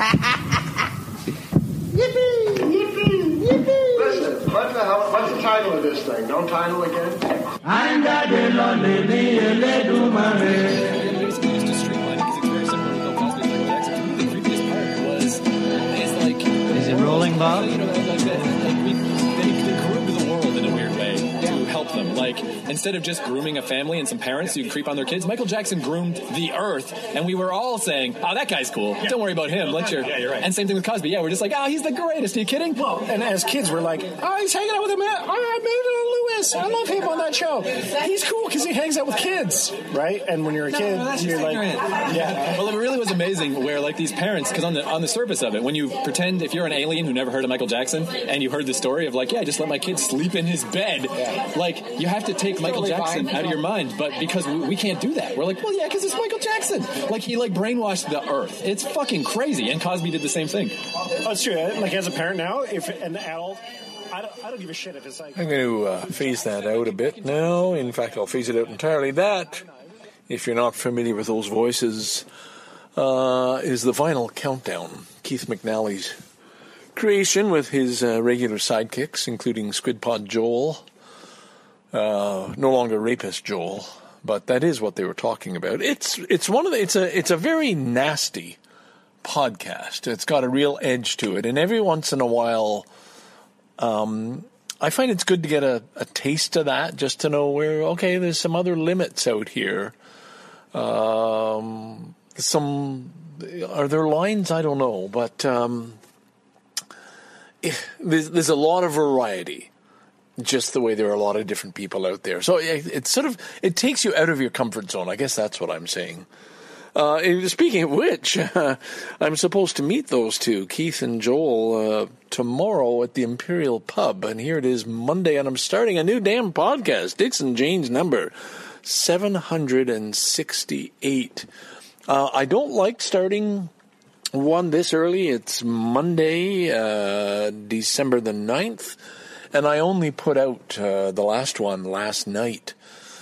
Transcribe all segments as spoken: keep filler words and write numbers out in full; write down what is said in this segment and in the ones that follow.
Yippee! Yippee! Yippee! Listen, what the hell, what's the title of this thing? Don't title again? I'm got the lonely Basically, just to streamline it, because it's very similar to Bill Cosby's Michael Jackson. The creepiest part was, is like... Is it rolling, Bob? You know, like, like, like we, they, they grew the world in a weird way to help them. Like, instead of just grooming a family and some parents who creep on their kids, Michael Jackson groomed the earth, and we were all saying, oh, that guy's cool. Yeah. Don't worry about him. Let your... Yeah, you're right. And same thing with Cosby. Yeah, we're just like, oh, he's the greatest. Are you kidding? Well, and as kids, we're like, oh, he's hanging out with a man. Oh, Maynard Lewis. I love him on that show. He's cool because he hangs out with kids, right? And when you're a no, kid, no, that's you're like, yeah. Well, it really was amazing where, like, these parents, because on the on the surface of it, when you pretend, if you're an alien who never heard of Michael Jackson, and you heard the story of, like, yeah, just let my kid sleep in his bed, yeah. like, you have to take Michael Jackson out of your mind, but because we, we can't do that. We're like, well, yeah, because it's Michael Jackson. Like, he, like, brainwashed the earth. It's fucking crazy, and Cosby did the same thing. Oh, it's true. Like, as a parent now, if an adult... I don't, I don't give a shit if it's like... I'm going to uh, phase that out a bit now. In fact, I'll phase it out entirely. That, if you're not familiar with those voices, uh, is the Vinyl Countdown, Keith McNally's creation with his uh, regular sidekicks, including Squidpod Joel, uh, no longer Rapist Joel, but that is what they were talking about. It's it's one of the, it's a it's a very nasty podcast. It's got a real edge to it, and every once in a while... Um, I find it's good to get a, a taste of that, just to know where, okay, there's some other limits out here. Um, some, are there lines? I don't know, but um, it, there's, there's a lot of variety, just the way there are a lot of different people out there. So it, it's sort of, it takes you out of your comfort zone. I guess that's what I'm saying. Uh, speaking of which, uh, I'm supposed to meet those two, Keith and Joel, uh, tomorrow at the Imperial Pub. And here it is Monday, and I'm starting a new damn podcast, Dixon Jane's number seven hundred sixty-eight. Uh, I don't like starting one this early. It's Monday, uh, December the ninth, and I only put out uh, the last one last night.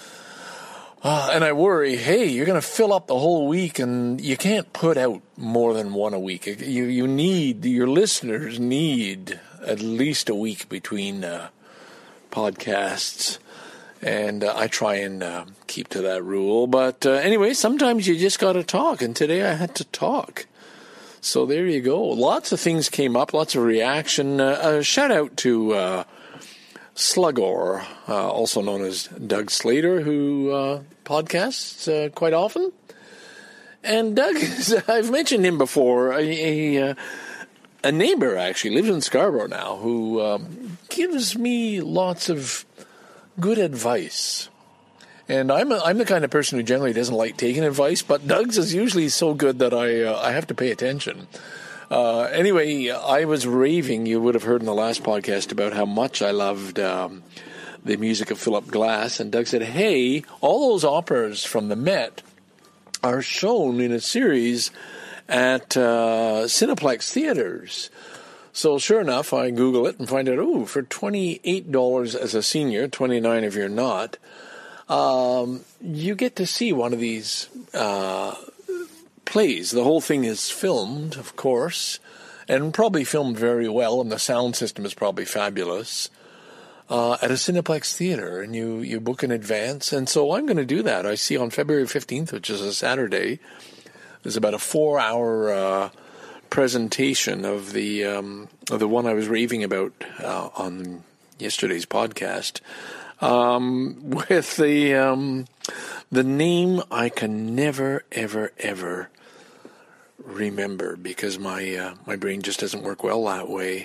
Uh, and I worry, hey, you're going to fill up the whole week, and you can't put out more than one a week. You you need, your listeners need at least a week between uh, podcasts, and uh, I try and uh, keep to that rule. But uh, anyway, sometimes you just got to talk, and today I had to talk. So there you go. Lots of things came up, lots of reaction. Uh, uh, shout out to... Uh, Slugor, uh, also known as Doug Slater, who uh, podcasts uh, quite often. And Doug, I've mentioned him before, a, a, a neighbor actually, lives in Scarborough now, who um, gives me lots of good advice. And I'm a, I'm the kind of person who generally doesn't like taking advice, but Doug's is usually so good that I uh, I have to pay attention. Uh, anyway, I was raving, you would have heard in the last podcast, about how much I loved um, the music of Philip Glass. And Doug said, hey, all those operas from the Met are shown in a series at uh, Cineplex Theaters. So sure enough, I Google it and find out, oh, for twenty-eight dollars as a senior, twenty-nine dollars if you're not, um, you get to see one of these uh plays. The whole thing is filmed, of course, and probably filmed very well, and the sound system is probably fabulous, uh, at a Cineplex theater, and you, you book in advance, and so I'm going to do that. I see on February fifteenth, which is a Saturday, there's about a four-hour uh, presentation of the um, of the one I was raving about uh, on yesterday's podcast, um, with the um, the name I can never, ever, ever remember, because my uh, my brain just doesn't work well that way.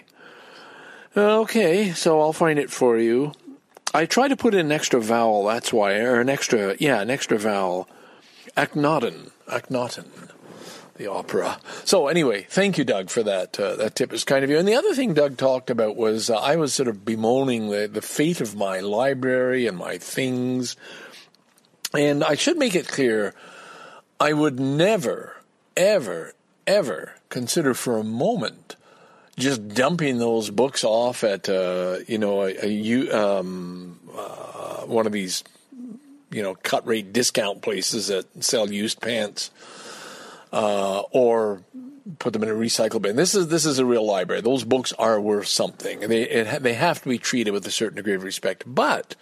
Okay, so I'll find it for you. I try to put in an extra vowel, that's why, or an extra, yeah, an extra vowel. Akhenaten, Akhenaten, the opera. So anyway, thank you, Doug, for that. Uh, that tip is kind of you. And the other thing Doug talked about was uh, I was sort of bemoaning the, the fate of my library and my things. And I should make it clear, I would never, ever, ever consider for a moment just dumping those books off at, uh, you know, a, a um, uh, one of these, you know, cut rate discount places that sell used pants. uh, or put them in a recycle bin. This is this is a real library. Those books are worth something. They it, they have to be treated with a certain degree of respect. But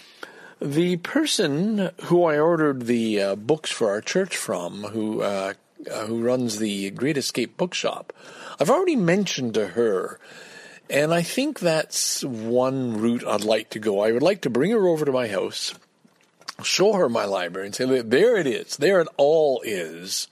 the person who I ordered the uh, books for our church from, who uh, uh, who runs the Great Escape Bookshop, I've already mentioned to her, and I think that's one route I'd like to go. I would like to bring her over to my house, show her my library, and say, there it is. There it all is.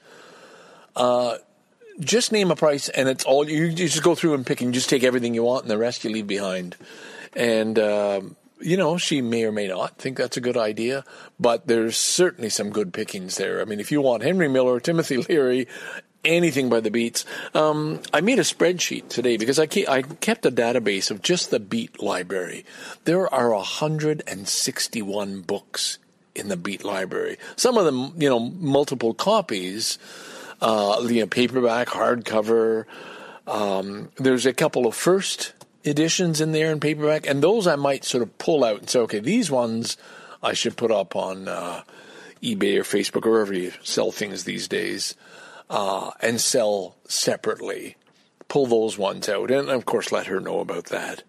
Uh, just name a price, and it's all you, you just go through and pick, and just take everything you want, and the rest you leave behind. And uh, you know, she may or may not think that's a good idea, but there's certainly some good pickings there. I mean, if you want Henry Miller, Timothy Leary, anything by the Beats. Um, I made a spreadsheet today because I, ke- I kept a database of just the Beat library. There are one hundred sixty-one books in the Beat library. Some of them, you know, multiple copies. Uh, you know, paperback, hardcover. Um, there's a couple of first editions in there in paperback, and those I might sort of pull out and say, okay, these ones I should put up on uh, eBay or Facebook or wherever you sell things these days, uh, and sell separately. Pull those ones out, and of course let her know about that.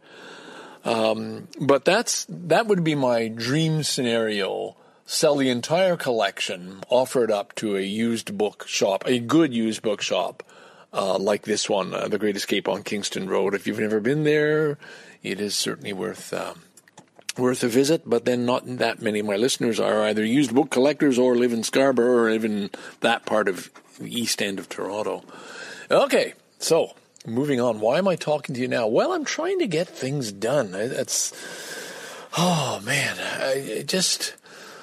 Um, but that's that would be my dream scenario. Sell the entire collection, offer it up to a used book shop, a good used book shop, uh, like this one, uh, The Great Escape on Kingston Road. If you've never been there, it is certainly worth um, worth a visit. But then not that many of my listeners are either used book collectors or live in Scarborough or live in that part of the east end of Toronto. Okay, so moving on. Why am I talking to you now? Well, I'm trying to get things done. It's, oh man, I just...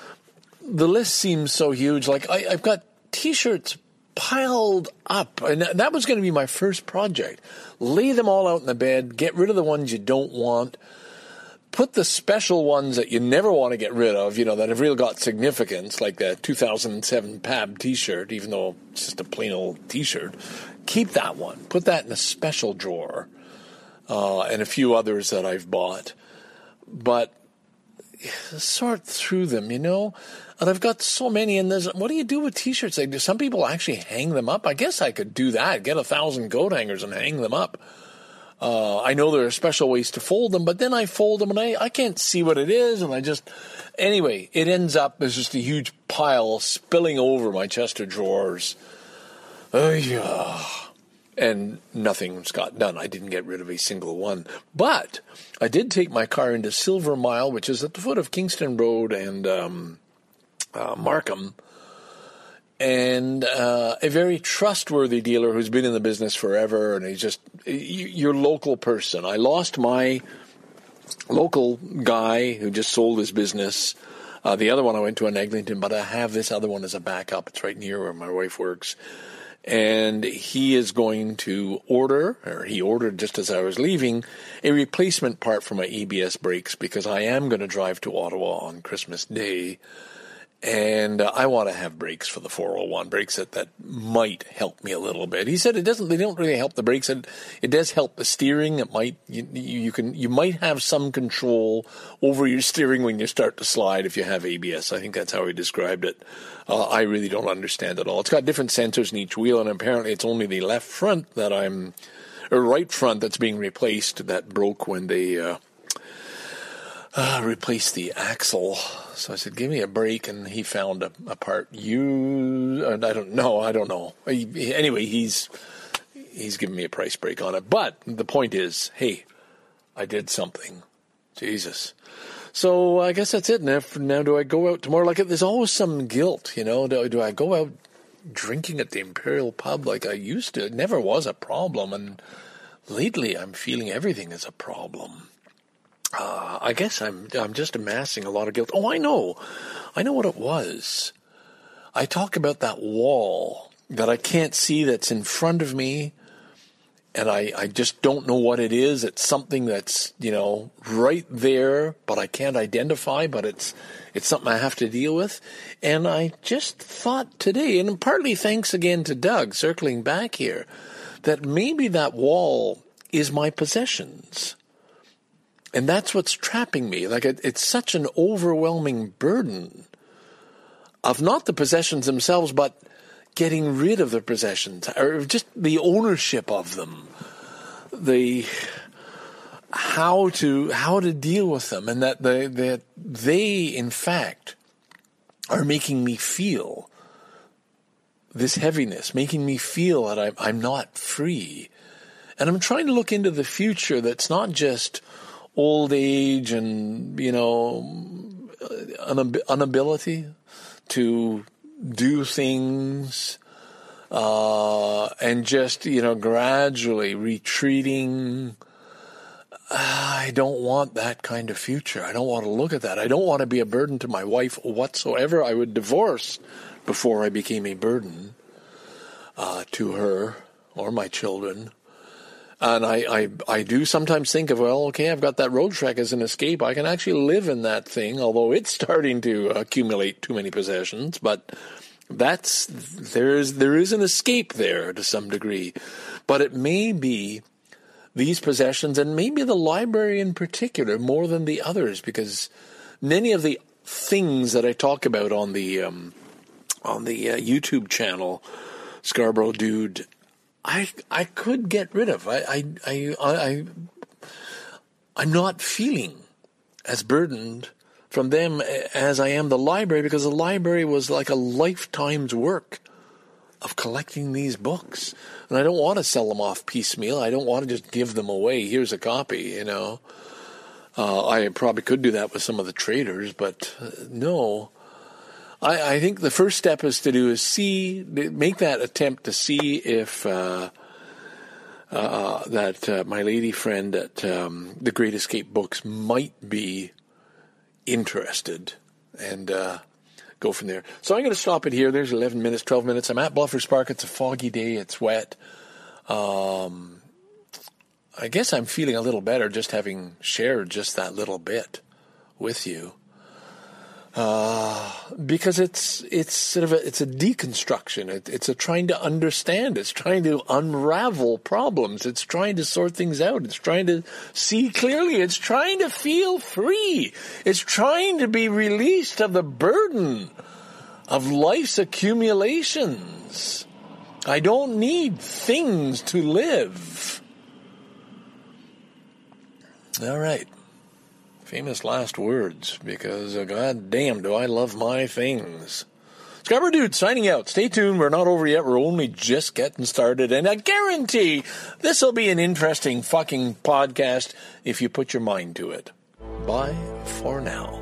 The list seems so huge. Like, I, I've got T-shirts piled up, and that was going to be my first project. Lay them all out in the bed, get rid of the ones you don't want, put the special ones that you never want to get rid of, you know, that have really got significance, like the two thousand seven P A B T-shirt, even though it's just a plain old T-shirt. Keep that one. Put that in a special drawer, uh, and a few others that I've bought. But sort through them, you know? And I've got so many, and there's, what do you do with T-shirts? Like, do some people actually hang them up? I guess I could do that, get a thousand coat hangers and hang them up. Uh, I know there are special ways to fold them, but then I fold them and I, I can't see what it is, and I just... Anyway, it ends up as just a huge pile spilling over my chest of drawers. Oh, yeah. And nothing's got done. I didn't get rid of a single one. But I did take my car into Silver Mile, which is at the foot of Kingston Road and um, uh, Markham, and uh, a very trustworthy dealer who's been in the business forever, and he's just your local person. I lost my local guy who just sold his business. Uh, the other one I went to in Eglinton, but I have this other one as a backup. It's right near where my wife works. And he is going to order, or he ordered just as I was leaving, a replacement part for my A B S brakes, because I am going to drive to Ottawa on Christmas Day, and uh, I want to have brakes for the four oh one, brakes that, that might help me a little bit. He said it doesn't; they don't really help the brakes. It, it does help the steering. It might you, you can you might have some control over your steering when you start to slide if you have A B S. I think that's how he described it. Uh, I really don't understand it all. It's got different sensors in each wheel, and apparently it's only the left front that I'm, or right front that's being replaced. That broke when they uh, uh, replaced the axle. So I said, "Give me a break," and he found a, a part. You, uh, I don't know. I don't know. He, anyway, he's he's giving me a price break on it. But the point is, hey, I did something. Jesus. So I guess that's it. Now, now do I go out tomorrow? Like, there's always some guilt, you know. Do, do I go out drinking at the Imperial Pub like I used to? It never was a problem, and lately I'm feeling everything is a problem. Uh, I guess I'm I'm just amassing a lot of guilt. Oh, I know. I know what it was. I talk about that wall that I can't see that's in front of me, and I, I just don't know what it is. It's something that's, you know, right there, but I can't identify, but it's it's something I have to deal with. And I just thought today, and partly thanks again to Doug, circling back here, that maybe that wall is my possessions. And that's what's trapping me. Like, it, it's such an overwhelming burden of not the possessions themselves, but getting rid of the possessions, or just the ownership of them, the how to how to deal with them, and that they, that they in fact are making me feel this heaviness, making me feel that I'm, I'm not free. And I'm trying to look into the future that's not just old age and, you know, an inability to do things, uh, and just, you know, gradually retreating. I don't want that kind of future. I don't want to look at that. I don't want to be a burden to my wife whatsoever. I would divorce before I became a burden uh, to her or my children. And I, I, I do sometimes think of, well, okay, I've got that road trek as an escape. I can actually live in that thing, although it's starting to accumulate too many possessions. But that's there is there is an escape there to some degree. But it may be these possessions, and maybe the library in particular, more than the others, because many of the things that I talk about on the um, on the uh, YouTube channel, Scarborough Dude, I I could get rid of. I I I, I I'm not feeling as burdened from them as I am the library, because the library was like a lifetime's work of collecting these books. And I don't want to sell them off piecemeal. I don't want to just give them away. Here's a copy, you know. Uh, I probably could do that with some of the traders, but uh, no. I, I think the first step is to do is see, make that attempt to see if uh, uh, that uh, my lady friend at um, the Great Escape Books might be interested, and uh, go from there. So I'm going to stop it here. There's eleven minutes, twelve minutes. I'm at Bluffers Park. It's a foggy day. It's wet. Um, I guess I'm feeling a little better just having shared just that little bit with you. Uh, because it's it's sort of a, it's a deconstruction. It, it's a trying to understand. It's trying to unravel problems. It's trying to sort things out. It's trying to see clearly. It's trying to feel free. It's trying to be released of the burden of life's accumulations. I don't need things to live. All right. Famous last words, because uh, god damn do I love my things. Scarborough Dude signing out. Stay tuned. We're not over yet. We're only just getting started. And I guarantee this will be an interesting fucking podcast if you put your mind to it. Bye for now.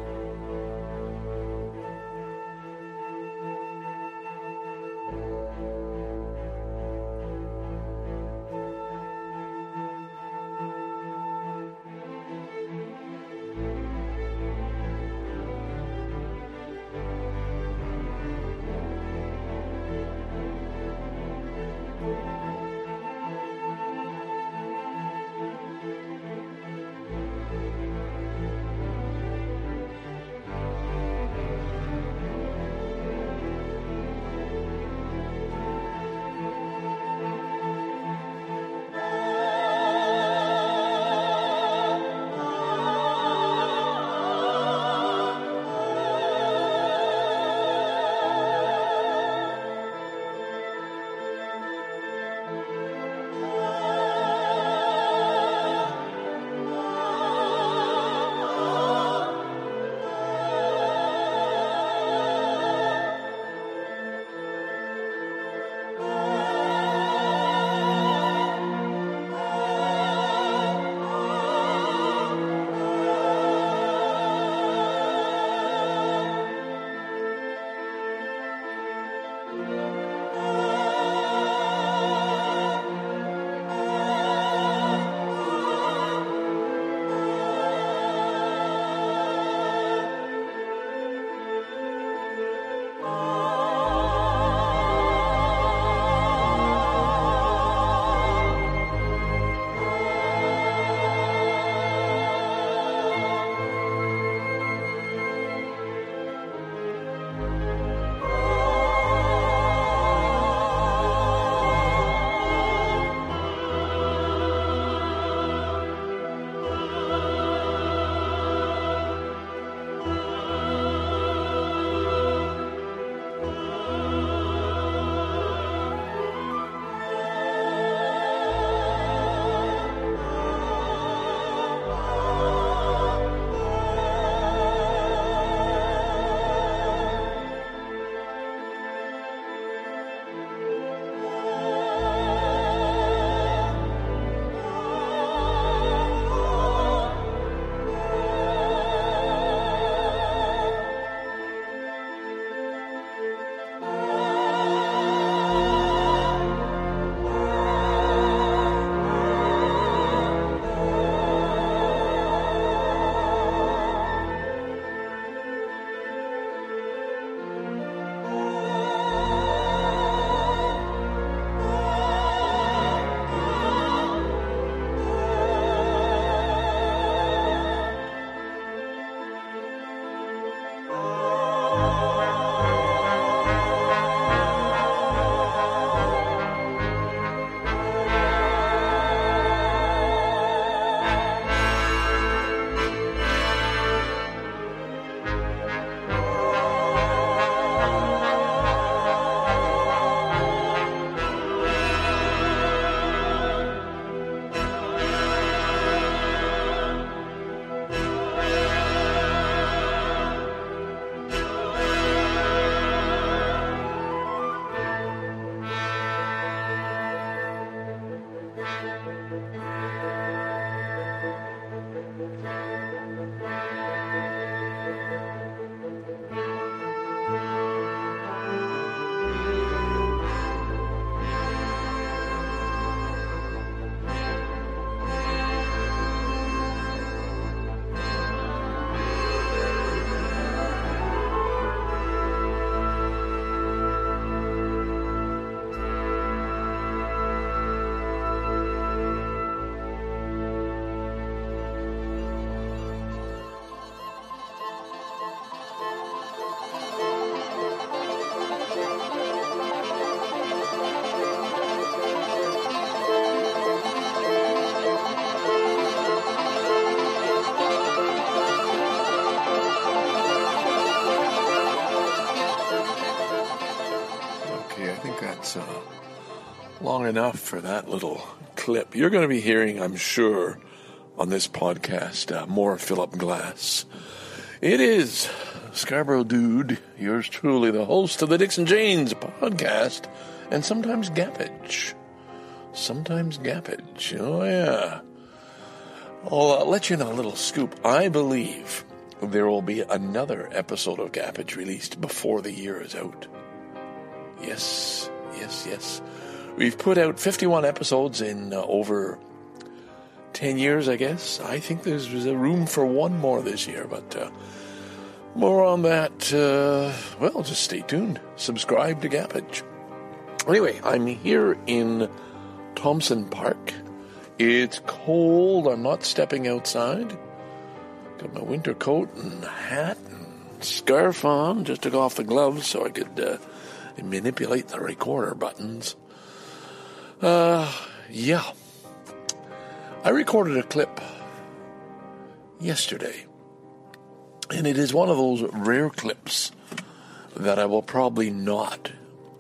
Okay, I think that's uh, long enough for that little clip. You're going to be hearing, I'm sure, on this podcast, uh, more Philip Glass. It is Scarborough Dude, yours truly, the host of the Dixon Janes podcast, and sometimes Gappage. Sometimes Gappage, oh yeah. I'll uh, let you know a little scoop. I believe there will be another episode of Gappage released before the year is out. Yes, yes, yes. We've put out fifty-one episodes in uh, over ten years, I guess. I think there's, there's a room for one more this year, but uh, more on that. Uh, well, just stay tuned. Subscribe to Gappage. Anyway, I'm here in Thompson Park. It's cold. I'm not stepping outside. Got my winter coat and hat and scarf on. Just took off the gloves so I could uh, manipulate the recorder buttons. Uh, yeah. I recorded a clip yesterday, and it is one of those rare clips that I will probably not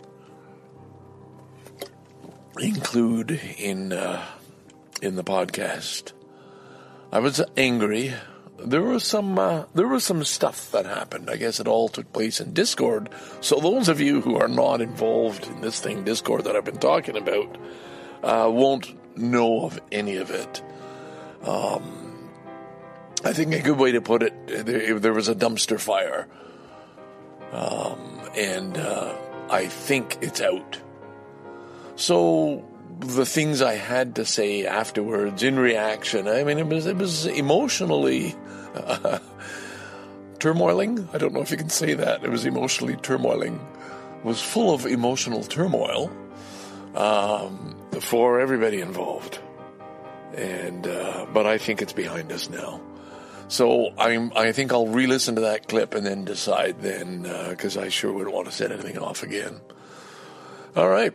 include in uh, in the podcast. I was angry. There was some uh, there was some stuff that happened. I guess it all took place in Discord. So those of you who are not involved in this thing, Discord, that I've been talking about, uh, won't know of any of it. Um, I think a good way to put it, there, there was a dumpster fire, um, and uh, I think it's out. So the things I had to say afterwards in reaction, I mean, it was it was emotionally uh, turmoiling. I don't know if you can say that. It was emotionally turmoiling. It was full of emotional turmoil um, for everybody involved. And uh, but I think it's behind us now. So I'm I think I'll re-listen to that clip and then decide then, because uh, I sure wouldn't want to set anything off again. All right.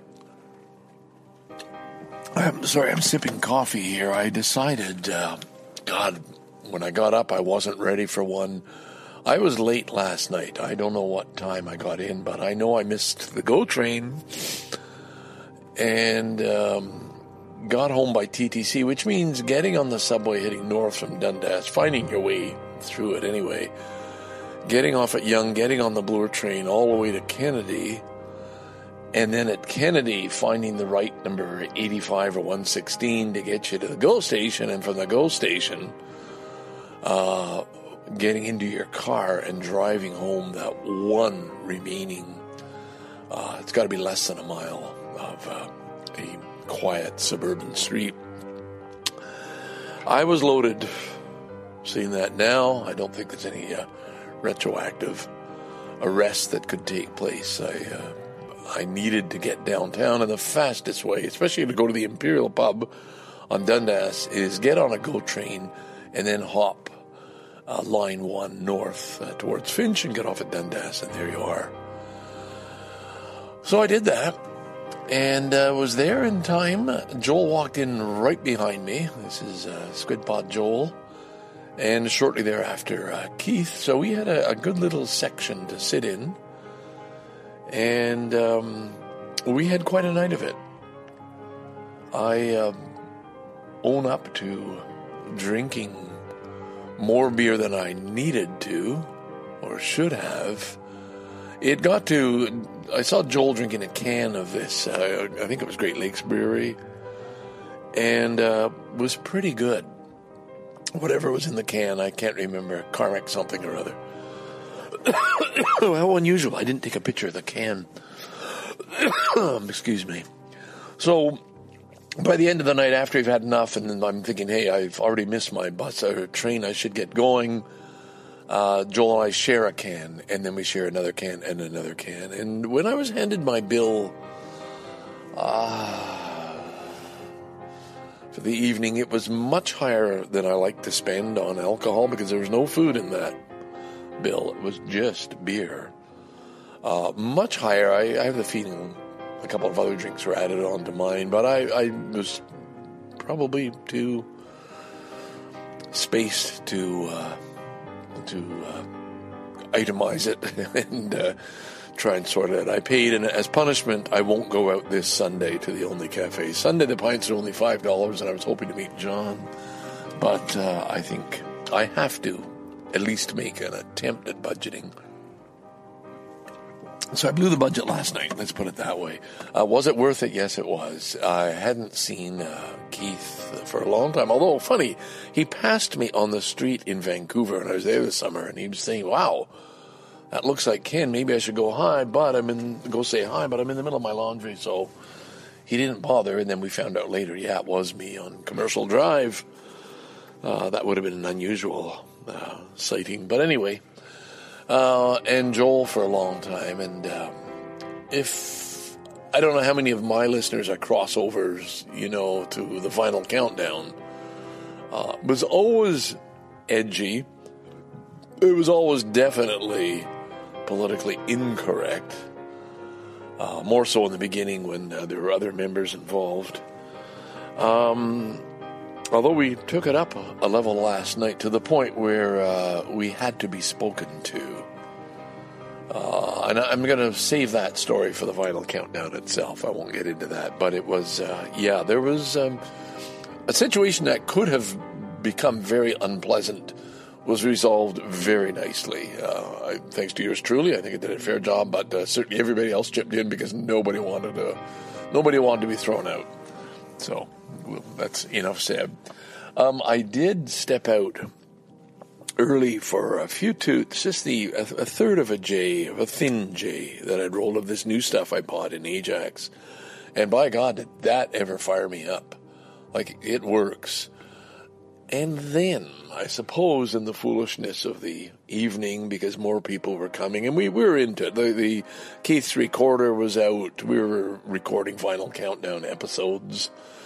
I'm sorry, I'm sipping coffee here. I decided, uh, God, when I got up, I wasn't ready for one. I was late last night. I don't know what time I got in, but I know I missed the GO train and um, got home by T T C, which means getting on the subway heading north from Dundas, finding your way through it anyway, getting off at Yonge, getting on the Bloor train all the way to Kennedy, and then at Kennedy, finding the right number eighty-five or one sixteen to get you to the GO station, and from the GO station, uh, getting into your car and driving home that one remaining, uh, it's got to be less than a mile of uh, a quiet suburban street. I was loaded. Seeing that now, I don't think there's any uh, retroactive arrest that could take place. I... Uh, I needed to get downtown, and the fastest way, especially to go to the Imperial Pub on Dundas, is get on a GO train and then hop uh, line one north uh, towards Finch and get off at Dundas, and there you are. So I did that, and uh, was there in time. Joel walked in right behind me. This is uh, Squidpod Joel, and shortly thereafter, uh, Keith. So we had a, a good little section to sit in. And um, we had quite a night of it. I uh, own up to drinking more beer than I needed to, or should have. It got to, I saw Joel drinking a can of this, uh, I think it was Great Lakes Brewery, and uh, was pretty good. Whatever was in the can, I can't remember, Carmack something or other. How unusual. I didn't take a picture of the can. Excuse me. So, by the end of the night, after I've had enough, and then I'm thinking, hey, I've already missed my bus or train, I should get going. Uh, Joel and I share a can, and then we share another can and another can. And when I was handed my bill uh, for the evening, it was much higher than I like to spend on alcohol because there was no food in that bill. It was just beer. Uh, much higher. I, I have the feeling a couple of other drinks were added on to mine, but I, I was probably too spaced to uh, to uh, itemize it and uh, try and sort it out. I paid, and as punishment, I won't go out this Sunday to the Only Cafe. Sunday, the pints are only five dollars, and I was hoping to meet John. But uh, I think I have to at least make an attempt at budgeting. So I blew the budget last night, let's put it that way. Uh, was it worth it? Yes, it was. I hadn't seen uh, Keith for a long time. Although, funny, he passed me on the street in Vancouver, and I was there this summer, and he was saying, wow, that looks like Ken. Maybe I should go hi, but I'm in, go say hi, but I'm in the middle of my laundry, so he didn't bother. And then we found out later, yeah, it was me on Commercial Drive. Uh, that would have been an unusual uh, sighting. But anyway, uh, and Joel for a long time. And uh, if, I don't know how many of my listeners are crossovers, you know, to the Final Countdown. Uh, it was always edgy. It was always definitely politically incorrect. Uh, more so in the beginning when uh, there were other members involved. Um... Although we took it up a level last night to the point where uh, we had to be spoken to. Uh, and I'm going to save that story for the Final Countdown itself. I won't get into that. But it was, uh, yeah, there was um, a situation that could have become very unpleasant was resolved very nicely. Uh, I, thanks to yours truly, I think it did a fair job. But uh, certainly everybody else chipped in because nobody wanted to, nobody wanted to be thrown out. So well, that's enough said. Um, I did step out early for a few tooths, just the a, a third of a J, of a thin J that I'd rolled of this new stuff I bought in Ajax. And by God, did that ever fire me up. Like, it works. And then, I suppose, in the foolishness of the evening, because more people were coming, and we, we were into it. The, the Keith's recorder was out. We were recording Final Countdown episodes.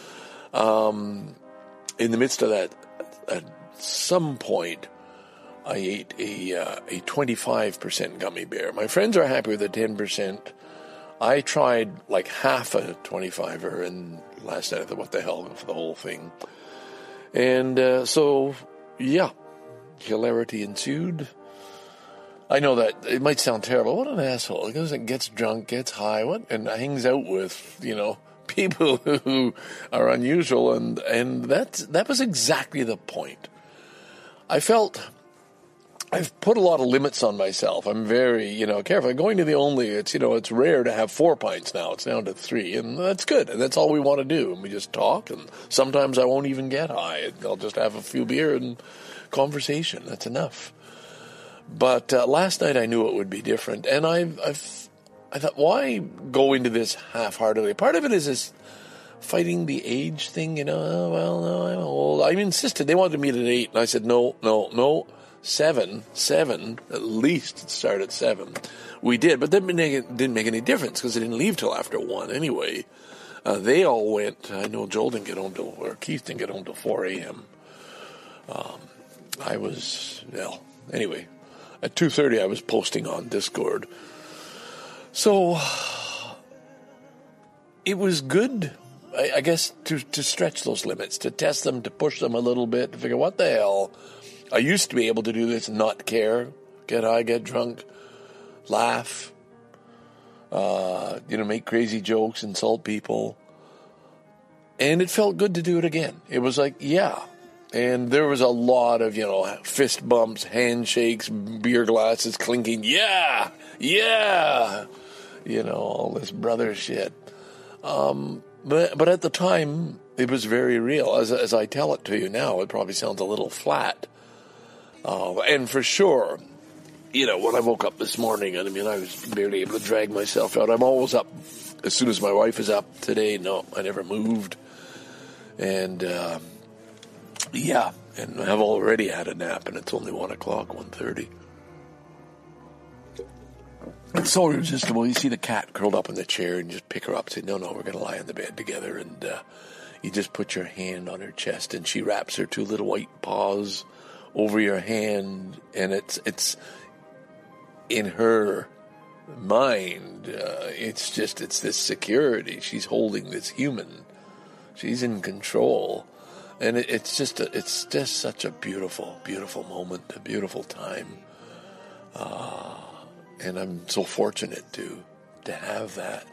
Um, in the midst of that, at some point, I ate a uh, a twenty-five percent gummy bear. My friends are happy with the ten percent. I tried like half a twenty-fiver, and last night I thought, what the hell, for the whole thing. And uh, so, yeah, hilarity ensued. I know that it might sound terrible. What an asshole. He goes and gets drunk, gets high, what, and hangs out with, you know, people who are unusual. And, and that's, that was exactly the point. I felt I've put a lot of limits on myself. I'm very, you know, careful. Going to the Only, it's, you know, it's rare to have four pints now. It's down to three, and that's good. And that's all we want to do. And we just talk, and sometimes I won't even get high. I'll just have a few beer and conversation. That's enough. But uh, last night I knew it would be different, and I've, I've, I thought, why go into this half-heartedly? Part of it is this fighting the age thing, you know. Oh, well, no, I'm old. I insisted. They wanted to meet at eight, and I said, no, no, no. Seven, seven, at least start at seven. We did, but that didn't make any difference because they didn't leave till after one anyway. Uh, they all went, I know Joel didn't get home till, or Keith didn't get home till four a.m. Um, I was, well, anyway, at two thirty I was posting on Discord. So, it was good, I, I guess, to, to stretch those limits, to test them, to push them a little bit, to figure what the hell. I used to be able to do this and not care, get high, get drunk, laugh, uh, you know, make crazy jokes, insult people. And it felt good to do it again. It was like, yeah. And there was a lot of, you know, fist bumps, handshakes, beer glasses clinking. Yeah, yeah. You know, all this brother shit. Um, but, but at the time, it was very real. As, as I tell it to you now, it probably sounds a little flat. Uh, and for sure, you know, when I woke up this morning, and I mean, I was barely able to drag myself out. I'm always up as soon as my wife is up. Today, no, I never moved. And, uh, yeah, and I've already had a nap, and it's only one o'clock, one thirty. It's so irresistible. You see the cat curled up in the chair, and you just pick her up and say, no, no, we're going to lie in the bed together. And uh, you just put your hand on her chest, and she wraps her two little white paws over your hand, and it's it's in her mind. Uh, it's just it's this security. She's holding this human. She's in control, and it, it's just a, it's just such a beautiful, beautiful moment, a beautiful time. Uh, and I'm so fortunate to to have that.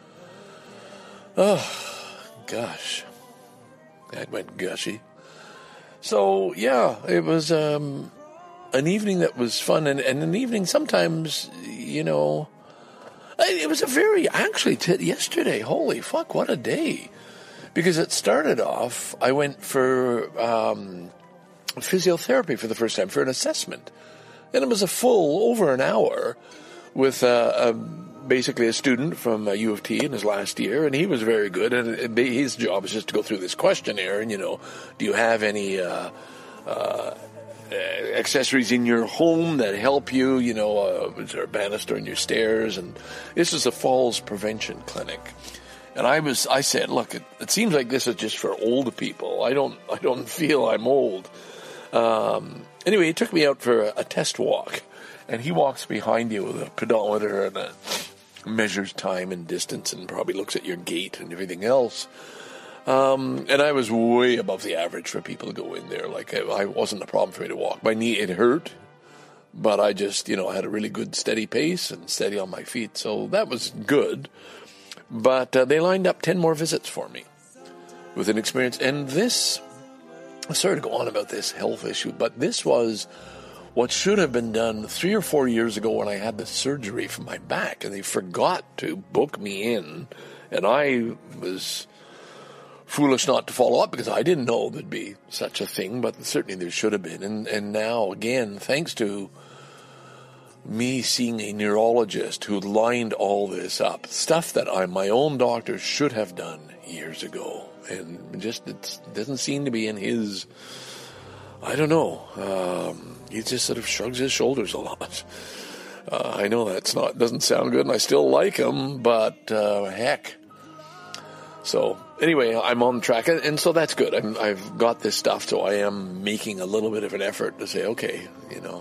Oh, gosh. That went gushy. So, yeah, it was um, an evening that was fun, and, and an evening sometimes, you know, it was a very, actually, t- yesterday, holy fuck, what a day. Because it started off, I went for um, physiotherapy for the first time, for an assessment. And it was a full, over an hour, with uh, a, basically a student from uh, U of T in his last year, and he was very good. And his job was just to go through this questionnaire, and, you know, do you have any uh, uh, accessories in your home that help you? You know, uh, is there a banister in your stairs? And this is a falls prevention clinic. And I was, I said, look, it, it seems like this is just for old people. I don't, I don't feel I'm old. Um, anyway, he took me out for a, a test walk, and he walks behind you with a pedometer and a, measures time and distance and probably looks at your gait and everything else. Um, and I was way above the average for people to go in there. Like, I, I wasn't a problem for me to walk. My knee, it hurt, but I just, you know, I had a really good steady pace and steady on my feet. So that was good. But uh, they lined up ten more visits for me with an experience. And this, I'm sorry to go on about this health issue, but this was what should have been done three or four years ago when I had the surgery for my back. And they forgot to book me in. And I was foolish not to follow up because I didn't know there'd be such a thing, but certainly there should have been. And, and now, again, thanks to me seeing a neurologist who lined all this up, stuff that I, my own doctor should have done years ago, and just it doesn't seem to be in his, I don't know, um, he just sort of shrugs his shoulders a lot. Uh, I know that's not, doesn't sound good, and I still like him, but uh, heck. So anyway, I'm on track, and so that's good. I'm, I've got this stuff, so I am making a little bit of an effort to say, okay, you know,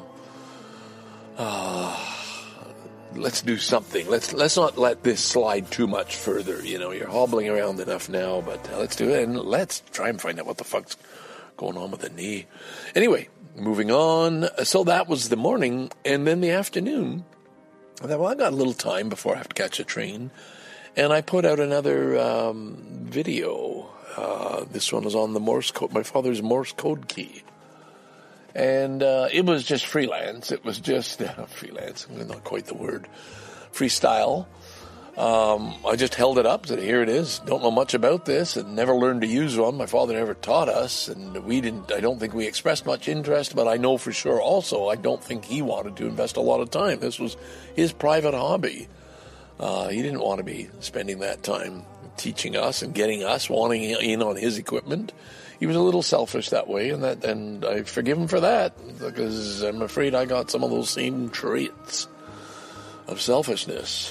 Uh, let's do something. Let's let's not let this slide too much further. You know, you're hobbling around enough now, but uh, let's do it, and let's try and find out what the fuck's going on with the knee. Anyway, moving on. So that was the morning, and then the afternoon. I thought, well, I got a little time before I have to catch a train, and I put out another um, video. Uh, this one was on the Morse code, my father's Morse code key. And uh, it was just freelance. It was just uh, freelance, not quite the word, freestyle. Um, I just held it up, said, here it is. Don't know much about this and never learned to use one. My father never taught us, and we didn't. I don't think we expressed much interest, but I know for sure also I don't think he wanted to invest a lot of time. This was his private hobby. Uh, he didn't want to be spending that time teaching us and getting us, wanting in on his equipment. He was a little selfish that way, and that, and I forgive him for that, because I'm afraid I got some of those same traits of selfishness.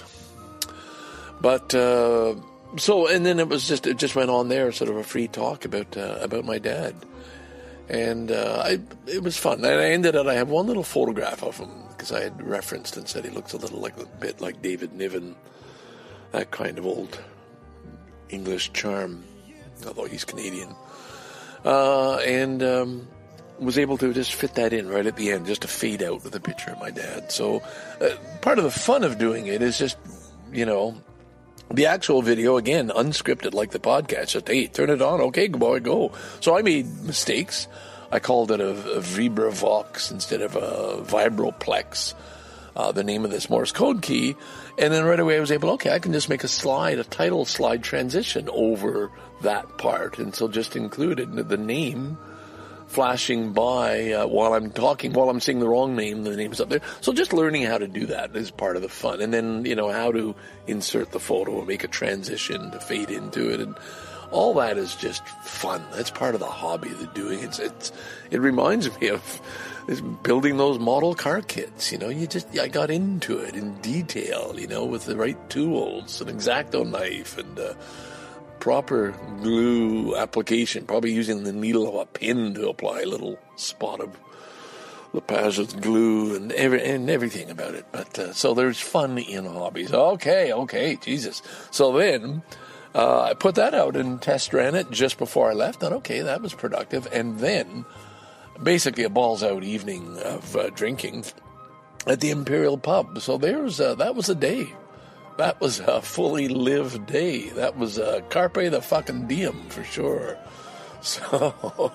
But uh, so, and then it was just it just went on there, sort of a free talk about uh, about my dad, and uh, I it was fun. And I ended it. I have one little photograph of him because I had referenced and said he looks a little like a bit like David Niven, that kind of old English charm, although he's Canadian. Uh, and um, was able to just fit that in right at the end, just to fade out with a picture of my dad. So uh, part of the fun of doing it is just, you know, the actual video, again, unscripted like the podcast. Just, hey, turn it on. Okay, boy, go. So I made mistakes. I called it a, a VibraVox instead of a Vibroplex, uh, the name of this Morse code key. And then right away I was able, okay, I can just make a slide, a title slide transition over that part. And so just included the name flashing by uh, while I'm talking, while I'm saying the wrong name, the name's up there. So just learning how to do that is part of the fun. And then, you know, how to insert the photo and make a transition to fade into it. And all that is just fun. That's part of the hobby, the doing. It's, it's, it reminds me of is building those model car kits. You know, you just, I got into it in detail, you know, with the right tools, an X-Acto knife and uh, proper glue application, probably using the needle of a pin to apply a little spot of Lepage's glue and every, and everything about it. But uh, so there's fun in hobbies. Okay, okay, Jesus. So then uh, I put that out and test ran it just before I left. Thought, okay, that was productive. And then basically a balls out evening of uh, drinking. at the Imperial Pub. So there's uh, that was a day. That was a fully lived day. That was a carpe the fucking diem for sure. So,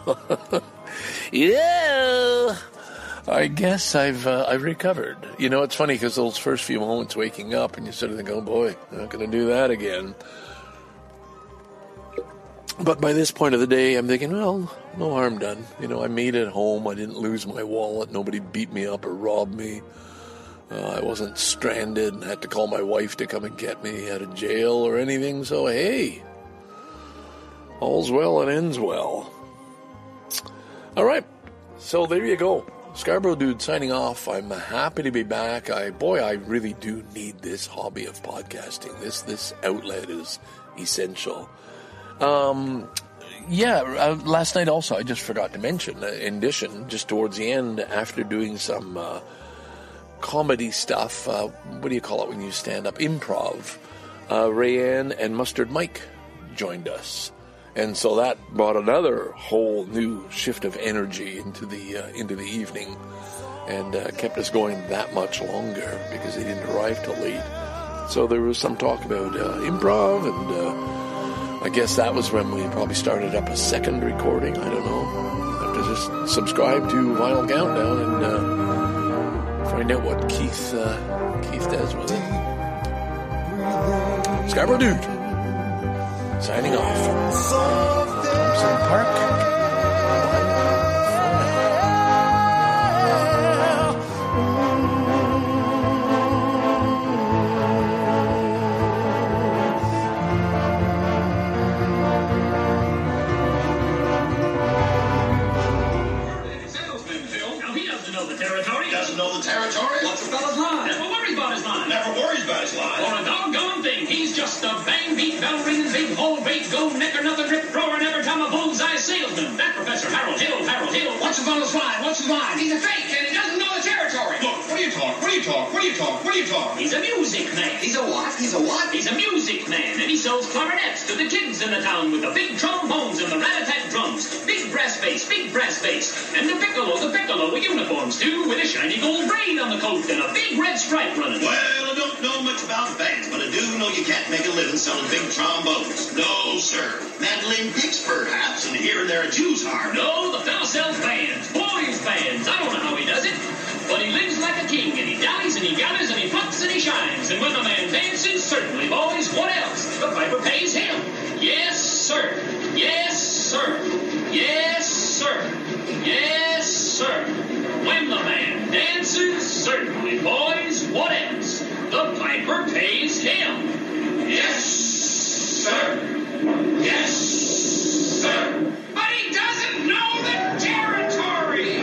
yeah, I guess I've uh, I've recovered. You know, it's funny because those first few moments waking up and you sort of think, oh boy, I'm not going to do that again. But by this point of the day, I'm thinking, well, no harm done. You know, I made it home. I didn't lose my wallet. Nobody beat me up or robbed me. Uh, I wasn't stranded and had to call my wife to come and get me out of jail or anything. So, hey, all's well and ends well. All right. So there you go. Scarborough Dude signing off. I'm happy to be back. I boy, I really do need this hobby of podcasting. This this outlet is essential. Um, yeah, uh, last night also, I just forgot to mention, uh, in addition, just towards the end, after doing some uh, comedy stuff, uh, what do you call it when you stand up? Improv. Uh, Rayanne and Mustard Mike joined us. And so that brought another whole new shift of energy into the uh, into the evening and uh, kept us going that much longer because they didn't arrive till late. So there was some talk about uh, improv, and uh, I guess that was when we probably started up a second recording. I don't know. Have to just subscribe to Vinyl Countdown and uh, find out what Keith uh, Keith does with it. Scarborough Dude signing off. Thompson Park. Territory? What's the fella's line? Never worries about his line. Never worries about his line. For a doggone thing, he's just a bang beat, bell ringing, big hole bait, go necker, nothing rip thrower, never time a bullseye salesman. That Professor Harold Hill, Harold Hill. What's the fella's line? What's his line? He's a fake and he doesn't know the territory. Look, what do you talk? What do you talk? What do you talk? What do you talk? He's a music man. He's a what? He's a what? He's a music man, and he sells clarinets to the kids in the town with the big trombones and the rat-a-tat drums, big brass bass, big brass bass, and the piccolo, the piccolo with uniforms too, with a shiny gold braid on the coat and a big red stripe running. Well, I don't know much about bands, but I do know you can't make a living selling big trombones. No, sir. Mandolin picks, perhaps, and here and there a Jew's harp. No, the fella sells bands, boys' bands. I don't know how he does it, but he lives like a king, and he dies, and he gathers, and he plucks, and he shines. And when the man dances, certainly, boys, what else? The piper pays him. Yes, sir. Yes, sir. Yes, sir. Yes, sir. When the man dances, certainly, boys, what else? The piper pays him. Yes, sir. Yes, sir. But he doesn't know the territory.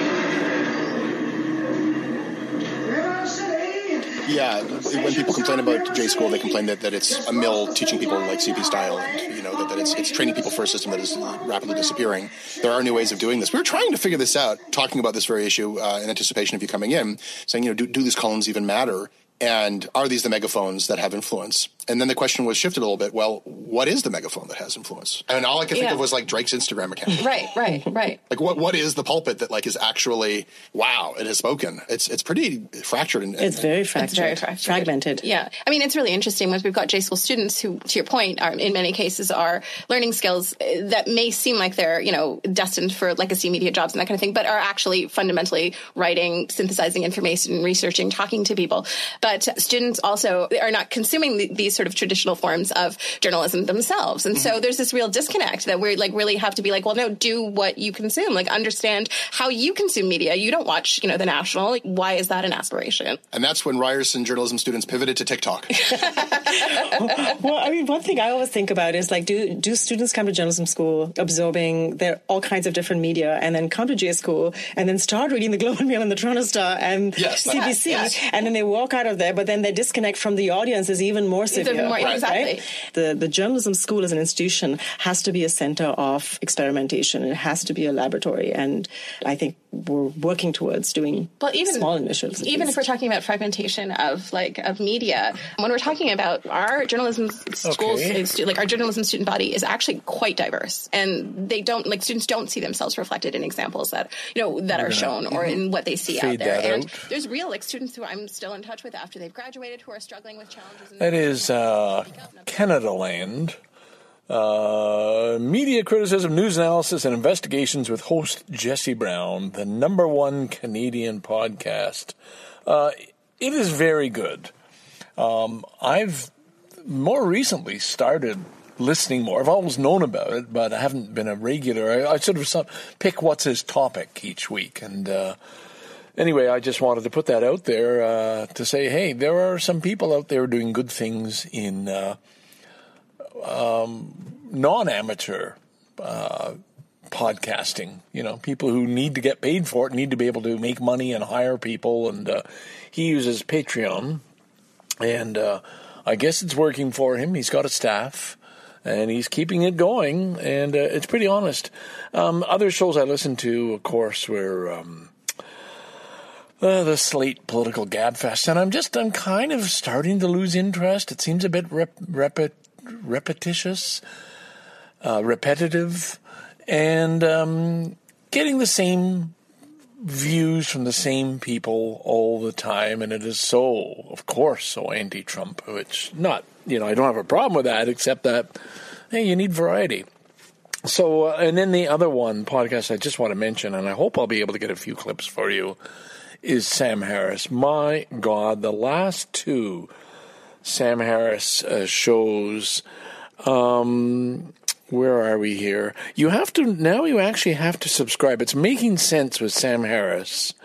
Yeah, when people complain about J School, they complain that, that it's a mill teaching people like C P style, and you know that, that it's it's training people for a system that is rapidly disappearing. There are new ways of doing this. We were trying to figure this out, talking about this very issue uh, in anticipation of you coming in, saying, you know, do, do these columns even matter? And are these the megaphones that have influence? And then the question was shifted a little bit. Well, what is the megaphone that has influence? And all I could think yeah. of was like Drake's Instagram account. Right, right, right. Like what what is the pulpit that like is actually, wow, it has spoken? It's it's pretty fractured. And, it's very fractured. It's very fractured. Fragmented. Yeah. I mean, it's really interesting once we've got J School students who, to your point, are in many cases are learning skills that may seem like they're, you know, destined for legacy media jobs and that kind of thing, but are actually fundamentally writing, synthesizing information, researching, talking to people. But students also are not consuming the, these sort of traditional forms of journalism themselves. And mm-hmm. so there's this real disconnect that we like really have to be like, well, no, do what you consume, like understand how you consume media. You don't watch, you know, the National. Like, why is that an aspiration? And that's when Ryerson journalism students pivoted to TikTok. Well, I mean, one thing I always think about is like, do do students come to journalism school absorbing their all kinds of different media and then come to J School and then start reading the Globe and Mail and the Toronto Star and yes, C B C yes. and then they walk out of there, but then their disconnect from the audience is even more severe. Even more, right? Exactly. Right? The the journalism school as an institution has to be a center of experimentation. It has to be a laboratory. And I think we're working towards doing well, even, small initiatives. Even if we're talking about fragmentation of like of media, when we're talking about our journalism schools, okay. like our journalism student body is actually quite diverse, and they don't like students don't see themselves reflected in examples that you know that are shown or in what they see out there. And out. There's real like students who I'm still in touch with after they've graduated who are struggling with challenges. In that is uh, Canada Land. Uh, media criticism, news analysis, and investigations with host Jesse Brown, the number one Canadian podcast. Uh, it is very good. Um, I've more recently started listening more. I've always known about it, but I haven't been a regular. I, I sort of some, pick what's his topic each week. And uh, anyway, I just wanted to put that out there uh, to say, hey, there are some people out there doing good things in uh Um, non-amateur uh, podcasting, you know, people who need to get paid for it, need to be able to make money and hire people. And uh, he uses Patreon, and uh, I guess it's working for him. He's got a staff, and he's keeping it going, and uh, it's pretty honest. Um, other shows I listen to, of course, were um, uh, the Slate Political Gabfest, and I'm just, I'm kind of starting to lose interest. It seems a bit rep- repet. repetitious, uh, repetitive, and um, getting the same views from the same people all the time. And it is so, of course, so anti-Trump, which not, you know, I don't have a problem with that, except that, hey, you need variety. So, uh, and then the other one podcast I just want to mention, and I hope I'll be able to get a few clips for you, is Sam Harris. My God, the last two Sam Harris uh, shows, um, where are we here? You have to, now you actually have to subscribe. It's Making Sense with Sam Harris.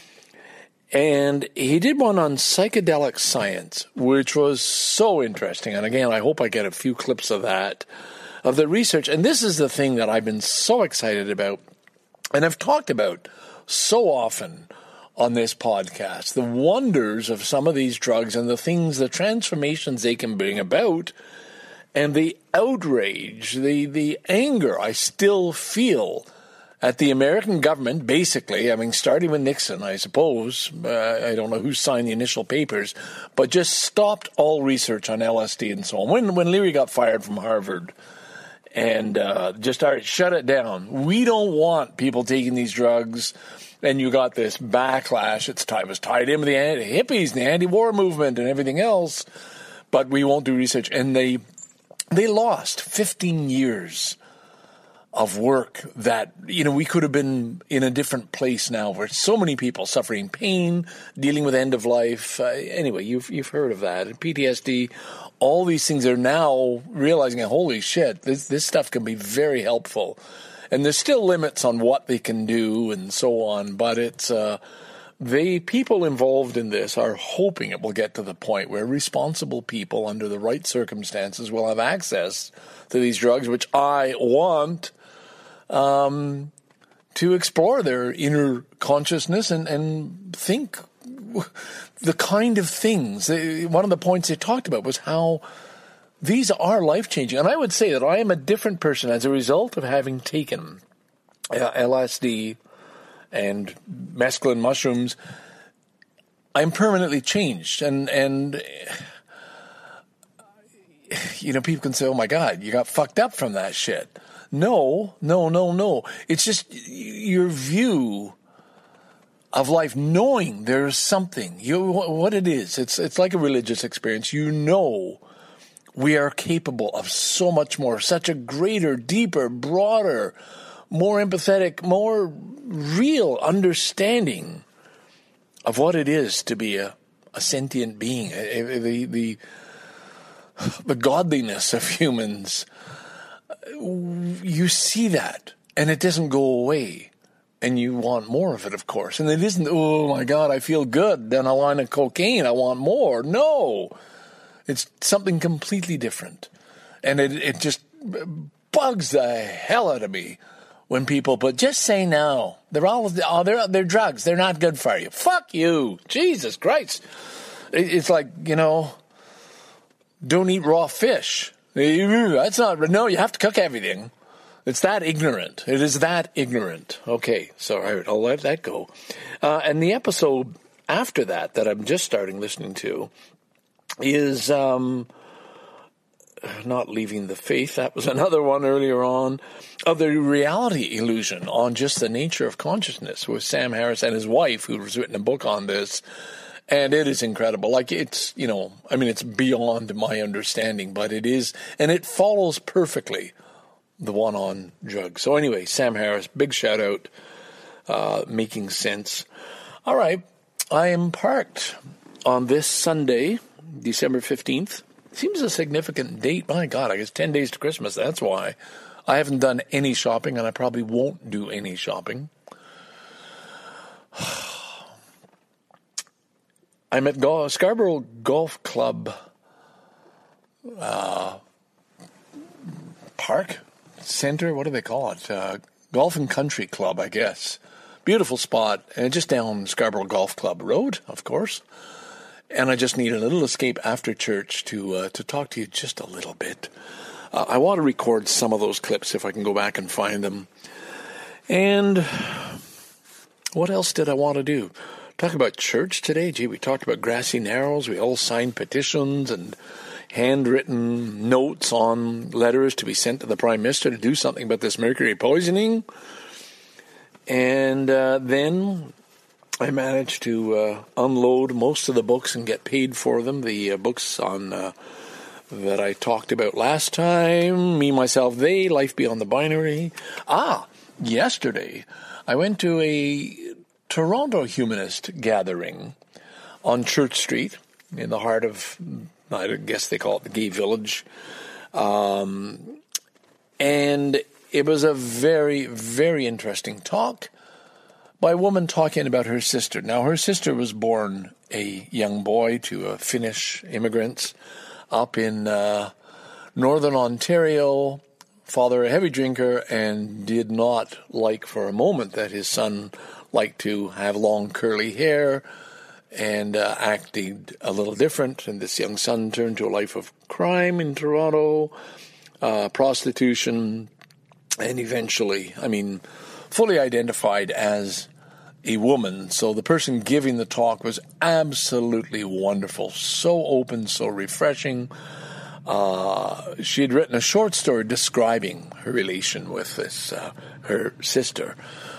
And he did one on psychedelic science, which was so interesting. And again, I hope I get a few clips of that, of the research. And this is the thing that I've been so excited about, and I've talked about so often on this podcast, the wonders of some of these drugs and the things, the transformations they can bring about, and the outrage, the, the anger I still feel at the American government, basically, I mean, starting with Nixon, I suppose, uh, I don't know who signed the initial papers, but just stopped all research on L S D and so on. When, when Leary got fired from Harvard, and uh, just started, shut it down. We don't want people taking these drugs. And you got this backlash. It's tied, it was tied in with the hippies and the anti-war movement and everything else. But we won't do research. And they they lost fifteen years of work that, you know, we could have been in a different place now where so many people suffering pain, dealing with end of life. Uh, anyway, you've you've heard of that. And P T S D, all these things are now realizing, holy shit, this this stuff can be very helpful. And there's still limits on what they can do and so on, but it's uh, they people involved in this are hoping it will get to the point where responsible people under the right circumstances will have access to these drugs, which I want um, to explore their inner consciousness and, and think the kind of things. One of the points they talked about was how these are life-changing. And I would say that I am a different person as a result of having taken uh, L S D and mescaline mushrooms. I'm permanently changed. And, and, you know, people can say, oh, my God, you got fucked up from that shit. No, no, no, no. It's just your view of life, knowing there's something. You, what it is, it's it's like a religious experience. You know we are capable of so much more, such a greater, deeper, broader, more empathetic, more real understanding of what it is to be a, a sentient being, the, the, the godliness of humans. You see that, and it doesn't go away, and you want more of it, of course. And it isn't, oh, my God, I feel good, then a line of cocaine, I want more. No. It's something completely different. And it, it just bugs the hell out of me when people, but just say no. They're all, oh, they're, they're drugs. They're not good for you. Fuck you. Jesus Christ. It, it's like, you know, don't eat raw fish. That's not, no, you have to cook everything. It's that ignorant. It is that ignorant. Okay, so all right, I'll let that go. Uh, and the episode after that, that I'm just starting listening to, is um, not Leaving the Faith. That was another one earlier on, of the reality illusion on just the nature of consciousness with Sam Harris and his wife, who's written a book on this. And it is incredible. Like, it's, you know, I mean, it's beyond my understanding, but it is, and it follows perfectly the one on drugs. So anyway, Sam Harris, big shout out, uh, making sense. All right, I am parked on this Sunday, December fifteenth. Seems a significant date. My God, I guess ten days to Christmas. That's why I haven't done any shopping, and I probably won't do any shopping. I'm at Go- Scarborough Golf Club uh, Park Center. What do they call it? Uh, Golf and Country Club, I guess. Beautiful spot, and just down Scarborough Golf Club Road, of course. And I just need a little escape after church to uh, to talk to you just a little bit. Uh, I want to record some of those clips if I can go back and find them. And what else did I want to do? Talk about church today. Gee, we talked about Grassy Narrows. We all signed petitions and handwritten notes on letters to be sent to the Prime Minister to do something about this mercury poisoning. And uh, then I managed to uh, unload most of the books and get paid for them. The uh, books on uh, that I talked about last time, Me, Myself, They, Life Beyond the Binary. Ah, yesterday I went to a Toronto humanist gathering on Church Street in the heart of, I guess they call it the gay village. Um, and it was a very, very interesting talk by a woman talking about her sister. Now, her sister was born a young boy to uh, Finnish immigrants up in uh, northern Ontario. Father a heavy drinker, and did not like for a moment that his son liked to have long curly hair and uh, acted a little different. And this young son turned to a life of crime in Toronto, uh, prostitution, and eventually, I mean, fully identified as a woman. So the person giving the talk was absolutely wonderful, so open, so refreshing. Uh, she had written a short story describing her relation with this, uh, her sister.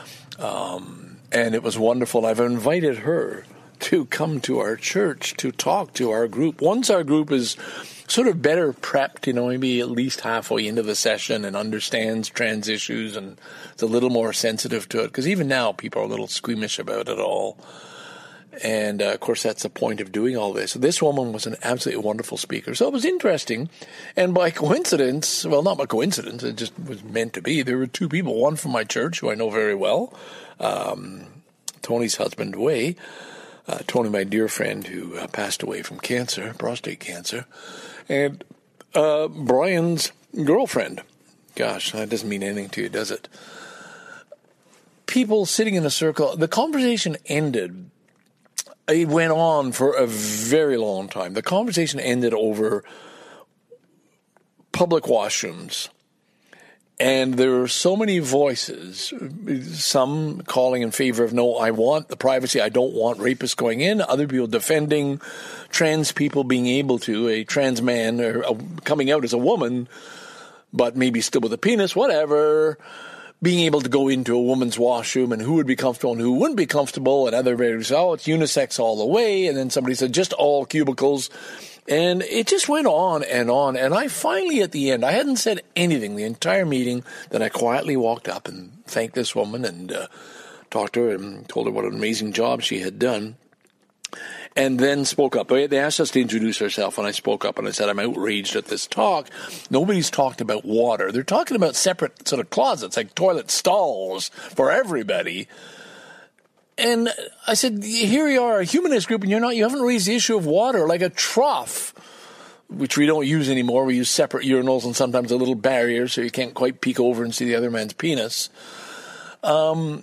Um, and it was wonderful. I've invited her to come to our church to talk to our group. Once our group is sort of better prepped, you know, maybe at least halfway into the session and understands trans issues and is a little more sensitive to it. Because even now people are a little squeamish about it all. And, uh, of course, that's the point of doing all this. This woman was an absolutely wonderful speaker. So it was interesting. And by coincidence, well, not by coincidence, it just was meant to be. There were two people, one from my church, who I know very well, um, Tony's husband, Way. Uh, Tony, my dear friend, who uh, passed away from cancer, prostate cancer. And uh, Brian's girlfriend. Gosh, that doesn't mean anything to you, does it? People sitting in a circle. The conversation ended. It went on for a very long time. The conversation ended over public washrooms. And there were so many voices, some calling in favor of, no, I want the privacy, I don't want rapists going in. Other people defending trans people being able to, a trans man or a, coming out as a woman, but maybe still with a penis, whatever, being able to go into a woman's washroom and who would be comfortable and who wouldn't be comfortable, and other people say, oh, it's unisex all the way, and then somebody said, just all cubicles. And it just went on and on, and I finally, at the end, I hadn't said anything the entire meeting, then I quietly walked up and thanked this woman and uh, talked to her and told her what an amazing job she had done. And then spoke up. They asked us to introduce herself, and I spoke up, and I said, I'm outraged at this talk. Nobody's talked about water. They're talking about separate sort of closets, like toilet stalls for everybody. And I said, here you are, a humanist group, and you're not, you haven't raised the issue of water, like a trough, which we don't use anymore. We use separate urinals and sometimes a little barrier so you can't quite peek over and see the other man's penis. Um,